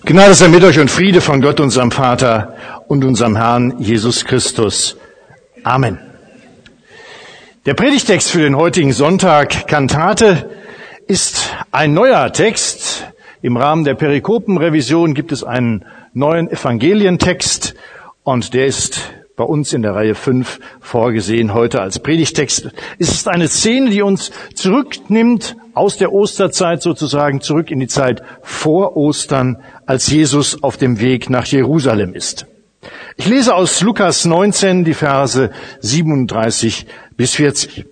Gnade sei mit euch und Friede von Gott, unserem Vater und unserem Herrn Jesus Christus. Amen. Der Predigtext für den heutigen Sonntag, Kantate, ist ein neuer Text. Im Rahmen der Perikopenrevision gibt es einen neuen Evangelientext und der ist bei uns in der Reihe 5 vorgesehen heute als Predigtext. Es ist eine Szene, die uns zurücknimmt aus der Osterzeit sozusagen zurück in die Zeit vor Ostern, als Jesus auf dem Weg nach Jerusalem ist. Ich lese aus Lukas 19 die Verse 37 bis 40.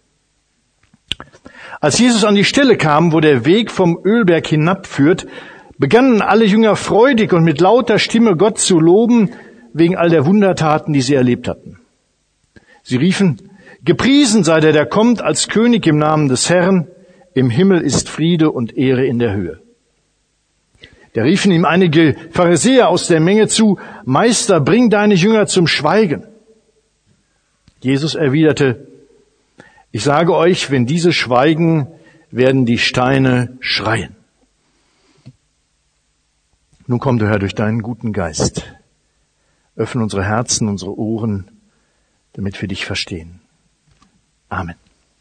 Als Jesus an die Stelle kam, wo der Weg vom Ölberg hinabführt, begannen alle Jünger freudig und mit lauter Stimme Gott zu loben, wegen all der Wundertaten, die sie erlebt hatten. Sie riefen: Gepriesen sei der kommt als König im Namen des Herrn, im Himmel ist Friede und Ehre in der Höhe. Da riefen ihm einige Pharisäer aus der Menge zu: Meister, bring deine Jünger zum Schweigen. Jesus erwiderte: Ich sage euch, wenn diese schweigen, werden die Steine schreien. Nun komm du, Herr, durch deinen guten Geist. Öffne unsere Herzen, unsere Ohren, damit wir dich verstehen. Amen.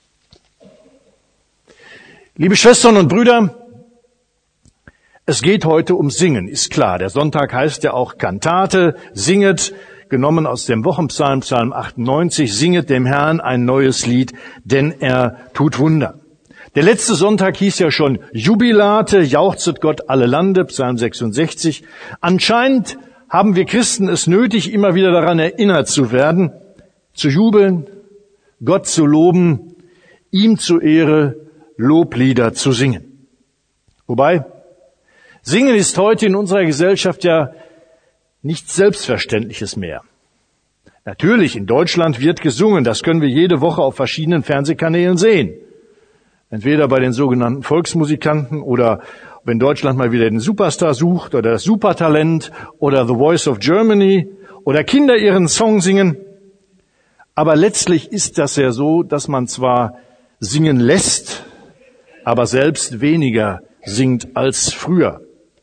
Liebe Schwestern und Brüder, es geht heute um Singen, ist klar. Der Sonntag heißt ja auch Kantate, singet, genommen aus dem Wochenpsalm, Psalm 98, singet dem Herrn ein neues Lied, denn er tut Wunder. Der letzte Sonntag hieß ja schon Jubilate, jauchzet Gott alle Lande, Psalm 66. Anscheinend haben wir Christen es nötig, immer wieder daran erinnert zu werden, zu jubeln, Gott zu loben, ihm zur Ehre Loblieder zu singen. Wobei, Singen ist heute in unserer Gesellschaft ja nichts Selbstverständliches mehr. Natürlich, in Deutschland wird gesungen, das können wir jede Woche auf verschiedenen Fernsehkanälen sehen. Entweder bei den sogenannten Volksmusikanten oder wenn Deutschland mal wieder den Superstar sucht oder das Supertalent oder The Voice of Germany oder Kinder ihren Song singen. Aber letztlich ist das ja so, dass man zwar singen lässt, aber selbst weniger singt als früher.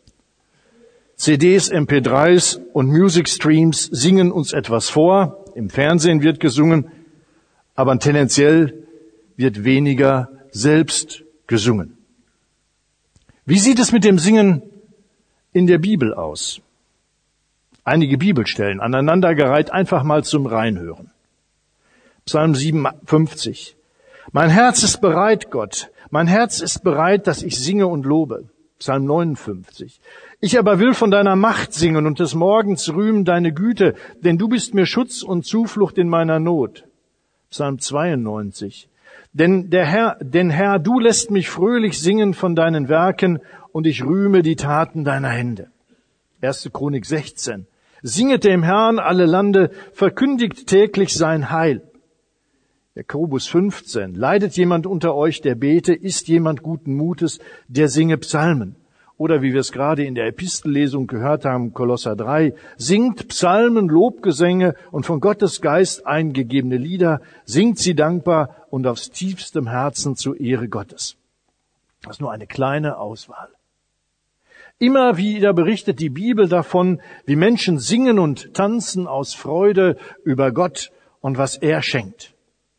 CDs, MP3s und Music Streams singen uns etwas vor. Im Fernsehen wird gesungen, aber tendenziell wird weniger selbst gesungen. Wie sieht es mit dem Singen in der Bibel aus? Einige Bibelstellen aneinandergereiht, einfach mal zum Reinhören. Psalm 57. Mein Herz ist bereit, Gott. Mein Herz ist bereit, dass ich singe und lobe. Psalm 59. Ich aber will von deiner Macht singen und des Morgens rühmen deine Güte, denn du bist mir Schutz und Zuflucht in meiner Not. Psalm 92. Denn Herr, du lässt mich fröhlich singen von deinen Werken und ich rühme die Taten deiner Hände. 1. Chronik 16. Singet dem Herrn alle Lande, verkündigt täglich sein Heil. Jakobus 15. Leidet jemand unter euch, der bete, ist jemand guten Mutes, der singe Psalmen. Oder wie wir es gerade in der Epistellesung gehört haben, Kolosser 3, singt Psalmen, Lobgesänge und von Gottes Geist eingegebene Lieder, singt sie dankbar und aus tiefstem Herzen zur Ehre Gottes. Das ist nur eine kleine Auswahl. Immer wieder berichtet die Bibel davon, wie Menschen singen und tanzen aus Freude über Gott und was er schenkt.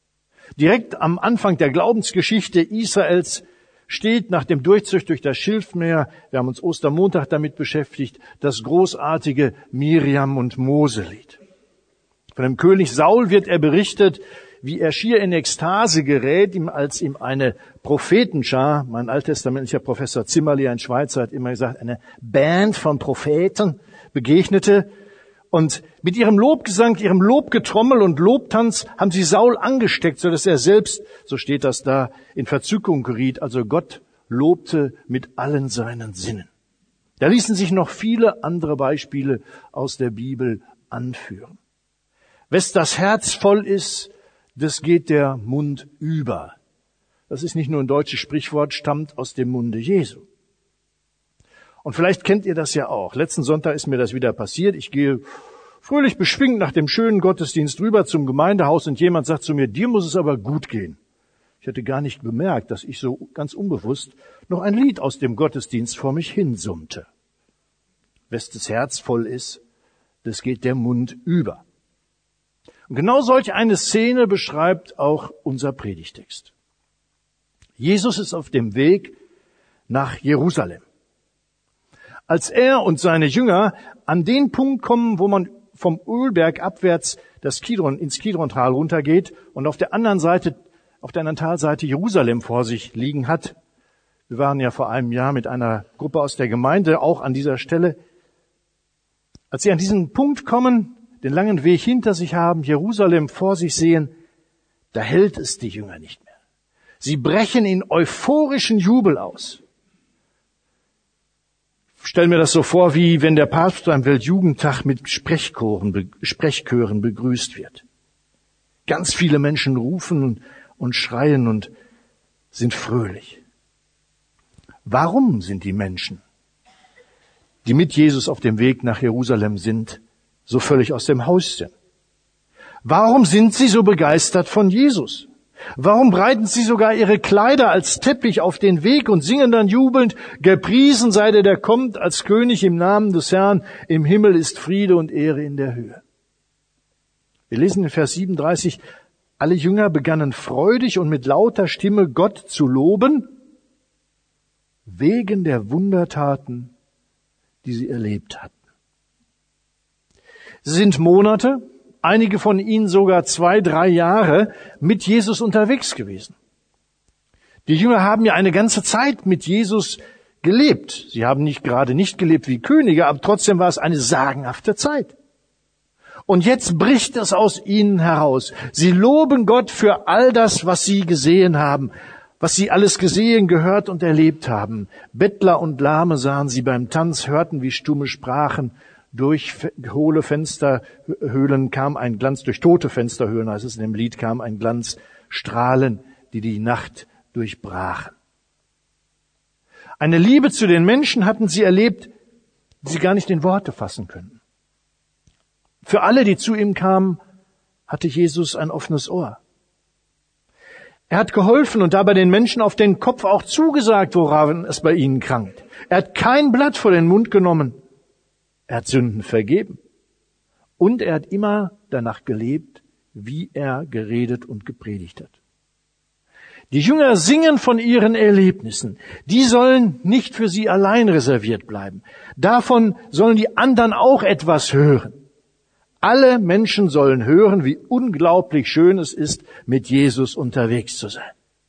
Direkt am Anfang der Glaubensgeschichte Israels steht nach dem Durchzug durch das Schilfmeer, wir haben uns Ostermontag damit beschäftigt, das großartige Miriam- und Mose-Lied. Von dem König Saul wird er berichtet, wie er schier in Ekstase gerät, als ihm eine Prophetenschar, mein alttestamentlicher Professor Zimmerli, ein Schweizer, hat immer gesagt, eine Band von Propheten begegnete. Und mit ihrem Lobgesang, ihrem Lobgetrommel und Lobtanz haben sie Saul angesteckt, sodass er selbst, so steht das da, in Verzückung geriet. Also Gott lobte mit allen seinen Sinnen. Da ließen sich noch viele andere Beispiele aus der Bibel anführen. Wes das Herz voll ist, das geht der Mund über. Das ist nicht nur ein deutsches Sprichwort, stammt aus dem Munde Jesu. Und vielleicht kennt ihr das ja auch. Letzten Sonntag ist mir das wieder passiert. Ich gehe fröhlich beschwingt nach dem schönen Gottesdienst rüber zum Gemeindehaus und jemand sagt zu mir, dir muss es aber gut gehen. Ich hatte gar nicht bemerkt, dass ich so ganz unbewusst noch ein Lied aus dem Gottesdienst vor mich hinsummte. wes das Herz voll ist, das geht der Mund über. Und genau solch eine Szene beschreibt auch unser Predigtext. Jesus ist auf dem Weg nach Jerusalem. Als er und seine Jünger an den Punkt kommen, wo man vom Ölberg abwärts ins Kidrontal runtergeht und auf der anderen Talseite Jerusalem vor sich liegen hat. Wir waren ja vor einem Jahr mit einer Gruppe aus der Gemeinde auch an dieser Stelle. Als sie an diesen Punkt kommen, den langen Weg hinter sich haben, Jerusalem vor sich sehen, da hält es die Jünger nicht mehr. Sie brechen in euphorischen Jubel aus. Ich stelle mir das so vor, wie wenn der Papst beim Weltjugendtag mit Sprechchören begrüßt wird. Ganz viele Menschen rufen und schreien und sind fröhlich. Warum sind die Menschen, die mit Jesus auf dem Weg nach Jerusalem sind, so völlig aus dem Häuschen? Warum sind sie so begeistert von Jesus? Warum breiten sie sogar ihre Kleider als Teppich auf den Weg und singen dann jubelnd, gepriesen sei der kommt als König im Namen des Herrn, im Himmel ist Friede und Ehre in der Höhe. Wir lesen in Vers 37, alle Jünger begannen freudig und mit lauter Stimme Gott zu loben, wegen der Wundertaten, die sie erlebt hatten. Sie sind Monate, einige von ihnen sogar 2-3 Jahre mit Jesus unterwegs gewesen. Die Jünger haben ja eine ganze Zeit mit Jesus gelebt. Sie haben nicht gelebt wie Könige, aber trotzdem war es eine sagenhafte Zeit. Und jetzt bricht es aus ihnen heraus. Sie loben Gott für all das, was sie gesehen haben, was sie alles gesehen, gehört und erlebt haben. Bettler und Lahme sahen sie beim Tanz, hörten, wie Stumme sprachen. Durch hohle Fensterhöhlen kam ein Glanz, durch tote Fensterhöhlen, heißt es in dem Lied, kam ein Glanz, Strahlen, die die Nacht durchbrachen. Eine Liebe zu den Menschen hatten sie erlebt, die sie gar nicht in Worte fassen können. Für alle, die zu ihm kamen, hatte Jesus ein offenes Ohr. Er hat geholfen und dabei den Menschen auf den Kopf auch zugesagt, woran es bei ihnen krankt. Er hat kein Blatt vor den Mund genommen. Er hat Sünden vergeben. Und er hat immer danach gelebt, wie er geredet und gepredigt hat. Die Jünger singen von ihren Erlebnissen. Die sollen nicht für sie allein reserviert bleiben. Davon sollen die anderen auch etwas hören. Alle Menschen sollen hören, wie unglaublich schön es ist, mit Jesus unterwegs zu sein.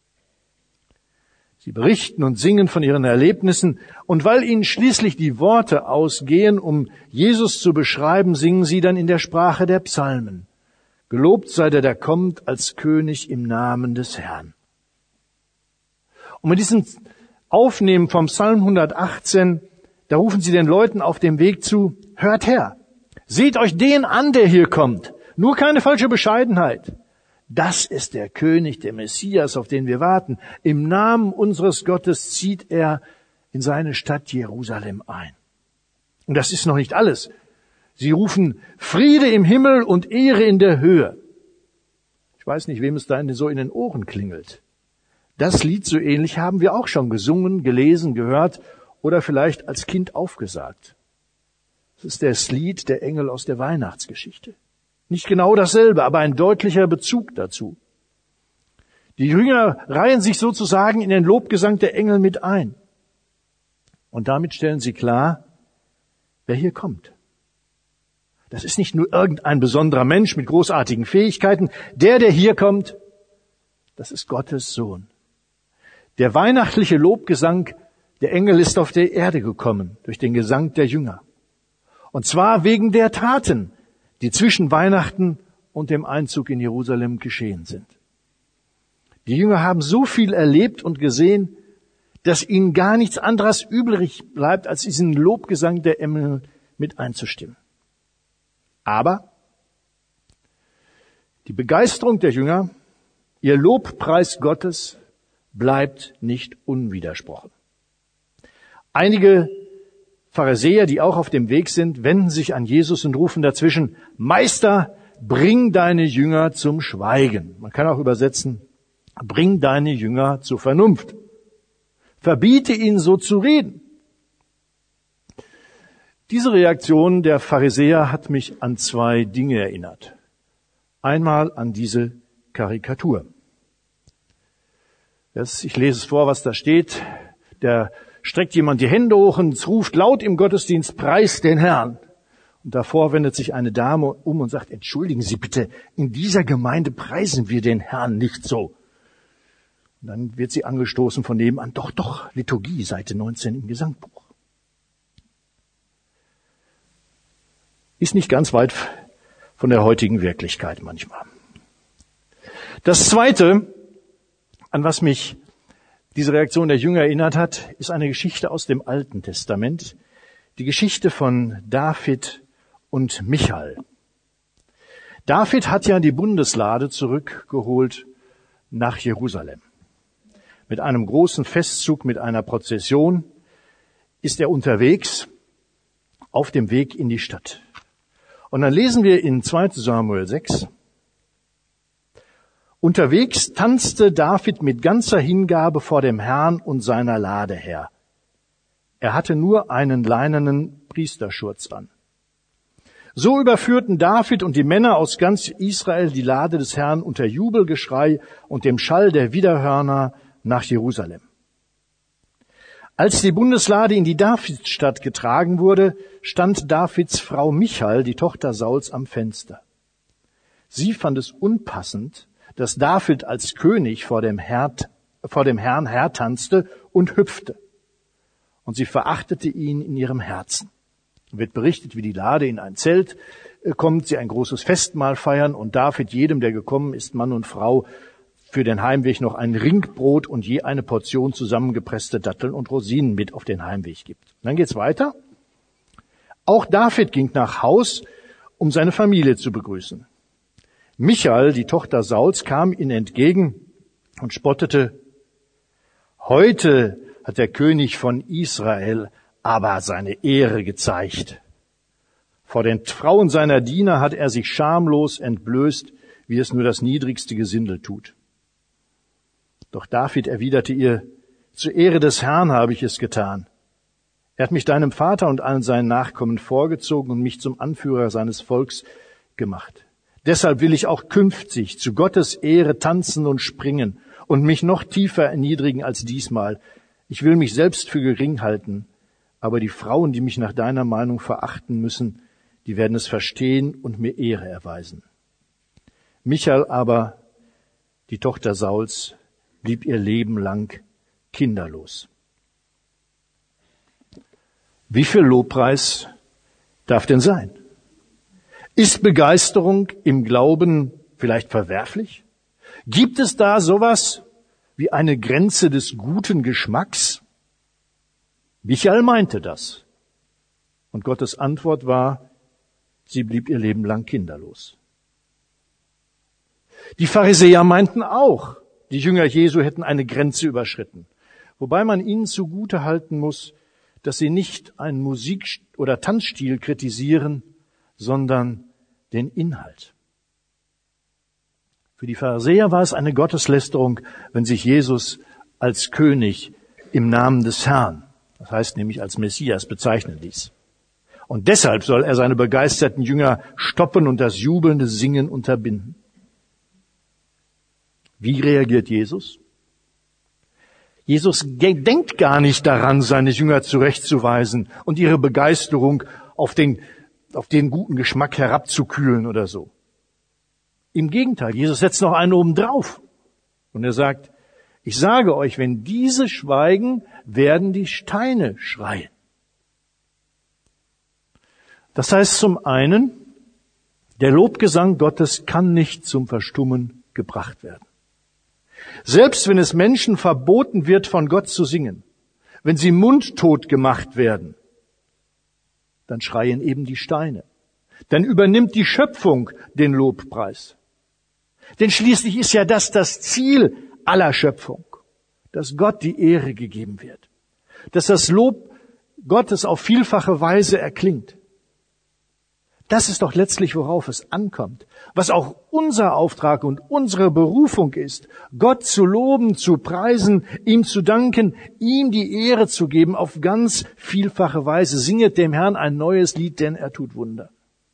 Sie berichten und singen von ihren Erlebnissen, und weil ihnen schließlich die Worte ausgehen, um Jesus zu beschreiben, singen sie dann in der Sprache der Psalmen. Gelobt sei der kommt als König im Namen des Herrn. Und mit diesem Aufnehmen vom Psalm 118, da rufen sie den Leuten auf dem Weg zu, hört her, seht euch den an, der hier kommt. Nur keine falsche Bescheidenheit. Das ist der König, der Messias, auf den wir warten. Im Namen unseres Gottes zieht er in seine Stadt Jerusalem ein. Und das ist noch nicht alles. Sie rufen Friede im Himmel und Ehre in der Höhe. Ich weiß nicht, wem es da so in den Ohren klingelt. Das Lied so ähnlich haben wir auch schon gesungen, gelesen, gehört oder vielleicht als Kind aufgesagt. Das ist das Lied der Engel aus der Weihnachtsgeschichte. Nicht genau dasselbe, aber ein deutlicher Bezug dazu. Die Jünger reihen sich sozusagen in den Lobgesang der Engel mit ein. Und damit stellen sie klar, wer hier kommt. Das ist nicht nur irgendein besonderer Mensch mit großartigen Fähigkeiten. Der hier kommt, das ist Gottes Sohn. Der weihnachtliche Lobgesang der Engel ist auf der Erde gekommen durch den Gesang der Jünger. Und zwar wegen der Taten, die zwischen Weihnachten und dem Einzug in Jerusalem geschehen sind. Die Jünger haben so viel erlebt und gesehen, dass ihnen gar nichts anderes übrig bleibt, als diesen Lobgesang der Engel mit einzustimmen. Aber die Begeisterung der Jünger, ihr Lobpreis Gottes, bleibt nicht unwidersprochen. Einige Pharisäer, die auch auf dem Weg sind, wenden sich an Jesus und rufen dazwischen, Meister, bring deine Jünger zum Schweigen. Man kann auch übersetzen, bring deine Jünger zur Vernunft. Verbiete ihnen so zu reden. Diese Reaktion der Pharisäer hat mich an zwei Dinge erinnert. Einmal an diese Karikatur. Ich lese es vor, was da steht. Da streckt jemand die Hände hoch und ruft laut im Gottesdienst, preist den Herrn. Und davor wendet sich eine Dame um und sagt, entschuldigen Sie bitte, in dieser Gemeinde preisen wir den Herrn nicht so. Und dann wird sie angestoßen von nebenan, doch, Liturgie, Seite 19 im Gesangbuch. Ist nicht ganz weit von der heutigen Wirklichkeit manchmal. Das Zweite, an was mich diese Reaktion der Jünger erinnert hat, ist eine Geschichte aus dem Alten Testament, die Geschichte von David und Michal. David hat ja die Bundeslade zurückgeholt nach Jerusalem. Mit einem großen Festzug, mit einer Prozession ist er unterwegs auf dem Weg in die Stadt. Und dann lesen wir in 2. Samuel 6, unterwegs tanzte David mit ganzer Hingabe vor dem Herrn und seiner Lade her. Er hatte nur einen leinenen Priesterschurz an. So überführten David und die Männer aus ganz Israel die Lade des Herrn unter Jubelgeschrei und dem Schall der Widerhörner nach Jerusalem. Als die Bundeslade in die Davidstadt getragen wurde, stand Davids Frau Michal, die Tochter Sauls, am Fenster. Sie fand es unpassend, dass David als König vor dem Herrn hertanzte und hüpfte. Und sie verachtete ihn in ihrem Herzen. Wird berichtet, wie die Lade in ein Zelt kommt, sie ein großes Festmahl feiern und David jedem, der gekommen ist, Mann und Frau, für den Heimweg noch ein Ringbrot und je eine Portion zusammengepresste Datteln und Rosinen mit auf den Heimweg gibt. Dann geht's weiter. Auch David ging nach Haus, um seine Familie zu begrüßen. Michal, die Tochter Sauls, kam ihm entgegen und spottete, heute hat der König von Israel aber seine Ehre gezeigt. Vor den Frauen seiner Diener hat er sich schamlos entblößt, wie es nur das niedrigste Gesindel tut. Doch David erwiderte ihr, zur Ehre des Herrn habe ich es getan. Er hat mich deinem Vater und allen seinen Nachkommen vorgezogen und mich zum Anführer seines Volks gemacht. Deshalb will ich auch künftig zu Gottes Ehre tanzen und springen und mich noch tiefer erniedrigen als diesmal. Ich will mich selbst für gering halten, aber die Frauen, die mich nach deiner Meinung verachten müssen, die werden es verstehen und mir Ehre erweisen. Michal aber, die Tochter Sauls, blieb ihr Leben lang kinderlos. Wie viel Lobpreis darf denn sein? Ist Begeisterung im Glauben vielleicht verwerflich? Gibt es da sowas wie eine Grenze des guten Geschmacks? Michael meinte das. Und Gottes Antwort war, sie blieb ihr Leben lang kinderlos. Die Pharisäer meinten auch, die Jünger Jesu hätten eine Grenze überschritten. Wobei man ihnen zugute halten muss, dass sie nicht einen Musik- oder Tanzstil kritisieren, sondern den Inhalt. Für die Pharisäer war es eine Gotteslästerung, wenn sich Jesus als König im Namen des Herrn, das heißt nämlich als Messias, bezeichnen ließ. Und deshalb soll er seine begeisterten Jünger stoppen und das jubelnde Singen unterbinden. Wie reagiert Jesus? Jesus denkt gar nicht daran, seine Jünger zurechtzuweisen und ihre Begeisterung auf den guten Geschmack herabzukühlen oder so. Im Gegenteil, Jesus setzt noch einen oben drauf. Und er sagt, ich sage euch, wenn diese schweigen, werden die Steine schreien. Das heißt zum einen, der Lobgesang Gottes kann nicht zum Verstummen gebracht werden. Selbst wenn es Menschen verboten wird, von Gott zu singen, wenn sie mundtot gemacht werden, dann schreien eben die Steine. Dann übernimmt die Schöpfung den Lobpreis. Denn schließlich ist ja das Ziel aller Schöpfung, dass Gott die Ehre gegeben wird, dass das Lob Gottes auf vielfache Weise erklingt. Das ist doch letztlich, worauf es ankommt. Was auch unser Auftrag und unsere Berufung ist, Gott zu loben, zu preisen, ihm zu danken, ihm die Ehre zu geben auf ganz vielfache Weise. Singet dem Herrn ein neues Lied, denn er tut Wunder.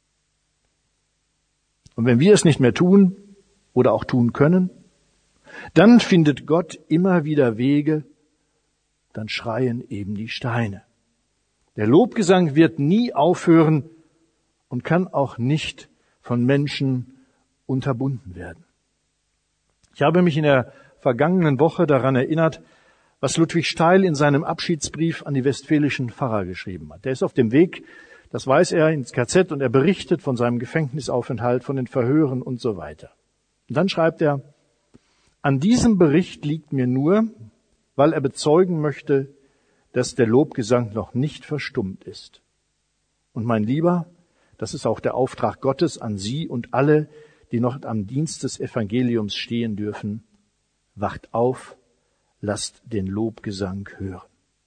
Und wenn wir es nicht mehr tun oder auch tun können, dann findet Gott immer wieder Wege, dann schreien eben die Steine. Der Lobgesang wird nie aufhören und kann auch nicht von Menschen unterbunden werden. Ich habe mich in der vergangenen Woche daran erinnert, was Ludwig Steil in seinem Abschiedsbrief an die westfälischen Pfarrer geschrieben hat. Der ist auf dem Weg, das weiß er, ins KZ und er berichtet von seinem Gefängnisaufenthalt, von den Verhören und so weiter. Und dann schreibt er, an diesem Bericht liegt mir nur, weil er bezeugen möchte, dass der Lobgesang noch nicht verstummt ist. Und mein Lieber, das ist auch der Auftrag Gottes an Sie und alle, die noch am Dienst des Evangeliums stehen dürfen. Wacht auf, lasst den Lobgesang hören.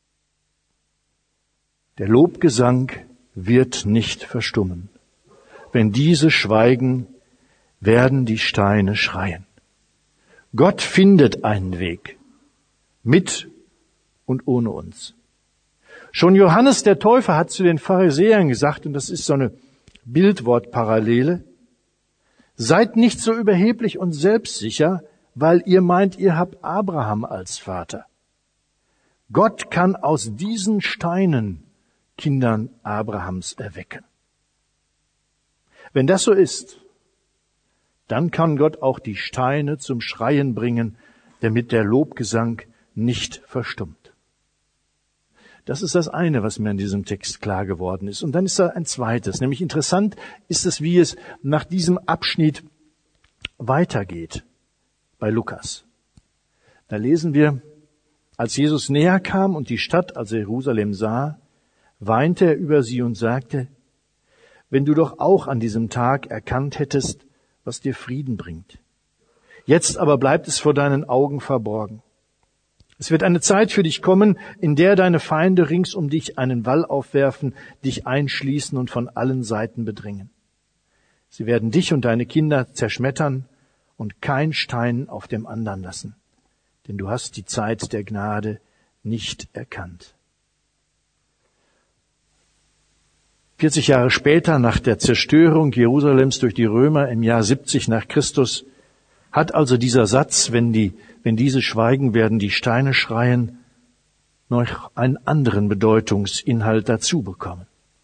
Der Lobgesang wird nicht verstummen. Wenn diese schweigen, werden die Steine schreien. Gott findet einen Weg, mit und ohne uns. Schon Johannes der Täufer hat zu den Pharisäern gesagt, und das ist so eine Bildwortparallele, seid nicht so überheblich und selbstsicher, weil ihr meint, ihr habt Abraham als Vater. Gott kann aus diesen Steinen Kindern Abrahams erwecken. Wenn das so ist, dann kann Gott auch die Steine zum Schreien bringen, damit der Lobgesang nicht verstummt. Das ist das eine, was mir in diesem Text klar geworden ist. Und dann ist da ein zweites, nämlich interessant ist es, wie es nach diesem Abschnitt weitergeht bei Lukas. Da lesen wir, als Jesus näher kam und die Stadt, also Jerusalem, sah, weinte er über sie und sagte, wenn du doch auch an diesem Tag erkannt hättest, was dir Frieden bringt. Jetzt aber bleibt es vor deinen Augen verborgen. Es wird eine Zeit für dich kommen, in der deine Feinde rings um dich einen Wall aufwerfen, dich einschließen und von allen Seiten bedrängen. Sie werden dich und deine Kinder zerschmettern und kein Stein auf dem anderen lassen, denn du hast die Zeit der Gnade nicht erkannt. 40 Jahre später, nach der Zerstörung Jerusalems durch die Römer im Jahr 70 nach Christus, hat also dieser Satz, wenn diese schweigen, werden die Steine schreien, noch einen anderen Bedeutungsinhalt dazu bekommen.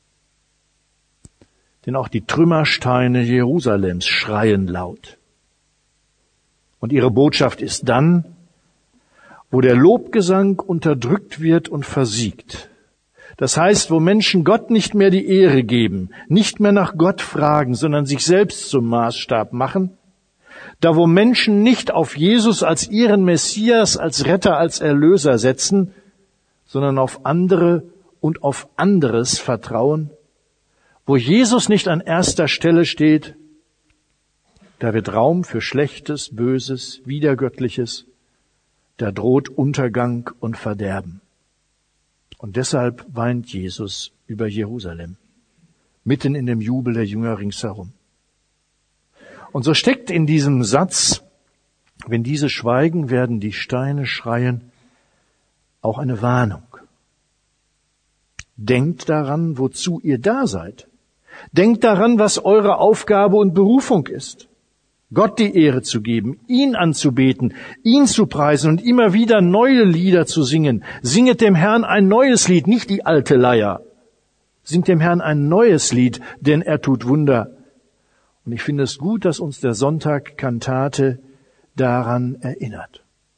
Denn auch die Trümmersteine Jerusalems schreien laut. Und ihre Botschaft ist dann, wo der Lobgesang unterdrückt wird und versiegt. Das heißt, wo Menschen Gott nicht mehr die Ehre geben, nicht mehr nach Gott fragen, sondern sich selbst zum Maßstab machen, da wo Menschen nicht auf Jesus als ihren Messias, als Retter, als Erlöser setzen, sondern auf andere und auf anderes vertrauen, wo Jesus nicht an erster Stelle steht, da wird Raum für Schlechtes, Böses, Widergöttliches, da droht Untergang und Verderben. Und deshalb weint Jesus über Jerusalem, mitten in dem Jubel der Jünger ringsherum. Und so steckt in diesem Satz, wenn diese schweigen, werden die Steine schreien, auch eine Warnung. Denkt daran, wozu ihr da seid. Denkt daran, was eure Aufgabe und Berufung ist. Gott die Ehre zu geben, ihn anzubeten, ihn zu preisen und immer wieder neue Lieder zu singen. Singet dem Herrn ein neues Lied, nicht die alte Leier. Singt dem Herrn ein neues Lied, denn er tut Wunder. Und ich finde es gut, dass uns der Sonntag Kantate daran erinnert.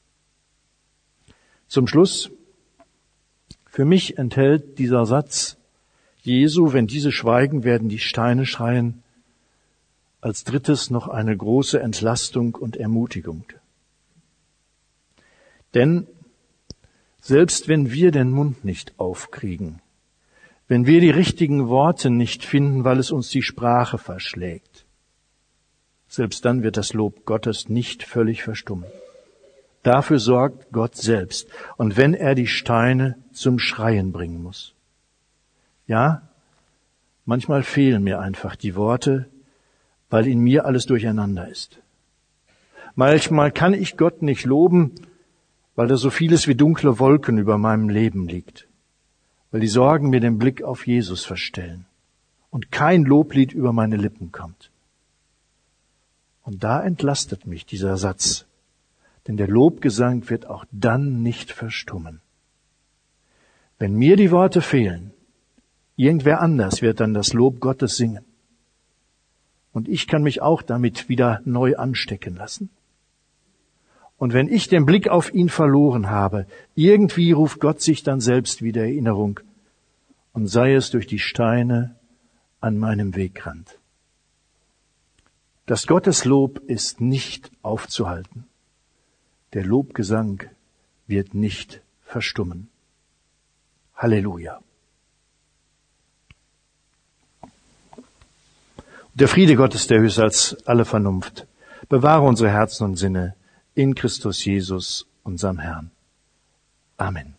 Zum Schluss, für mich enthält dieser Satz Jesu, wenn diese schweigen, werden die Steine schreien, als drittes noch eine große Entlastung und Ermutigung. Denn selbst wenn wir den Mund nicht aufkriegen, wenn wir die richtigen Worte nicht finden, weil es uns die Sprache verschlägt, selbst dann wird das Lob Gottes nicht völlig verstummen. Dafür sorgt Gott selbst. Und wenn er die Steine zum Schreien bringen muss. Ja, Manchmal fehlen mir einfach die Worte, weil in mir alles durcheinander ist. Manchmal kann ich Gott nicht loben, weil da so vieles wie dunkle Wolken über meinem Leben liegt, weil die Sorgen mir den Blick auf Jesus verstellen und kein Loblied über meine Lippen kommt. Und da entlastet mich dieser Satz, denn der Lobgesang wird auch dann nicht verstummen. Wenn mir die Worte fehlen, irgendwer anders wird dann das Lob Gottes singen. Und ich kann mich auch damit wieder neu anstecken lassen. Und wenn ich den Blick auf ihn verloren habe, irgendwie ruft Gott sich dann selbst wieder Erinnerung, und sei es durch die Steine an meinem Wegrand. Das Gotteslob ist nicht aufzuhalten. Der Lobgesang wird nicht verstummen. Halleluja. Der Friede Gottes, der höher als alle Vernunft, bewahre unsere Herzen und Sinne in Christus Jesus, unserem Herrn. Amen.